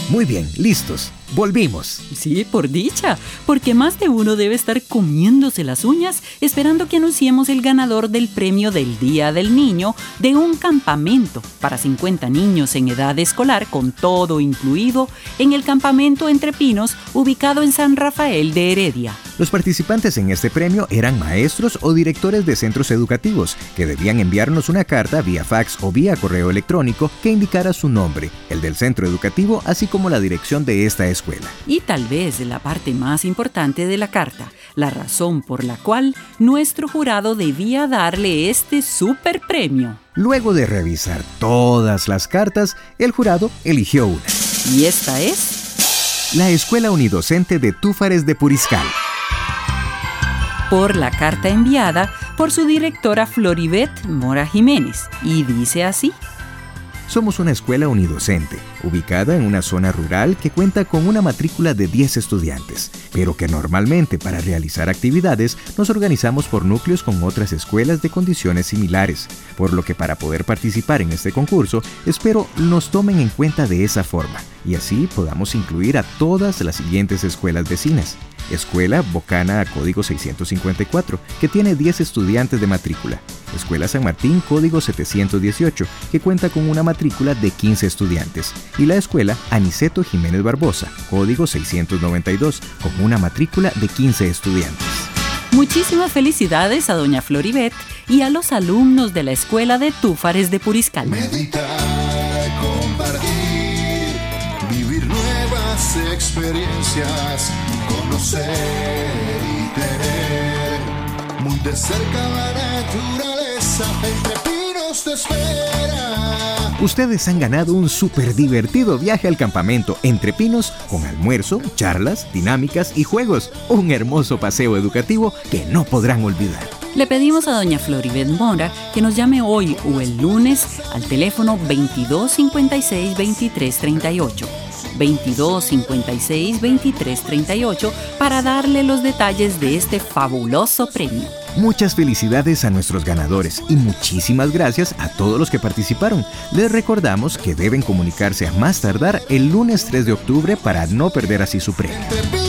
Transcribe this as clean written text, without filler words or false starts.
Muy bien, listos. Volvimos. Sí, por dicha, porque más de uno debe estar comiéndose las uñas esperando que anunciemos el ganador del premio del Día del Niño de un campamento para 50 niños en edad escolar con todo incluido en el campamento Entre Pinos ubicado en San Rafael de Heredia. Los participantes en este premio eran maestros o directores de centros educativos que debían enviarnos una carta vía fax o vía correo electrónico que indicara su nombre, el del centro educativo, así como la dirección de esta escuela. Y tal vez la parte más importante de la carta, la razón por la cual nuestro jurado debía darle este super premio. Luego de revisar todas las cartas, el jurado eligió una. ¿Y esta es? La Escuela Unidocente de Túfares de Puriscal. Por la carta enviada por su directora Floribet Mora Jiménez. Y dice así: Somos una escuela unidocente, ubicada en una zona rural que cuenta con una matrícula de 10 estudiantes, pero que normalmente para realizar actividades nos organizamos por núcleos con otras escuelas de condiciones similares, por lo que para poder participar en este concurso, espero nos tomen en cuenta de esa forma, y así podamos incluir a todas las siguientes escuelas vecinas. Escuela Bocana, código 654, que tiene 10 estudiantes de matrícula. Escuela San Martín, código 718, que cuenta con una matrícula de 15 estudiantes. Y la Escuela Aniceto Jiménez Barbosa, código 692, con una matrícula de 15 estudiantes. Muchísimas felicidades a doña Floribet y a los alumnos de la Escuela de Túfares de Puriscal. Meditar, compartir, vivir nuevas experiencias, conocer y tener muy de cerca la naturaleza. Entre Pinos te espera. Ustedes han ganado un súper divertido viaje al campamento Entre Pinos con almuerzo, charlas, dinámicas y juegos. Un hermoso paseo educativo que no podrán olvidar. Le pedimos a doña Floribet Mora que nos llame hoy o el lunes al teléfono 2256-2338. 2256-2338 para darle los detalles de este fabuloso premio. Muchas felicidades a nuestros ganadores y muchísimas gracias a todos los que participaron. Les recordamos que deben comunicarse a más tardar el lunes 3 de octubre para no perder así su premio.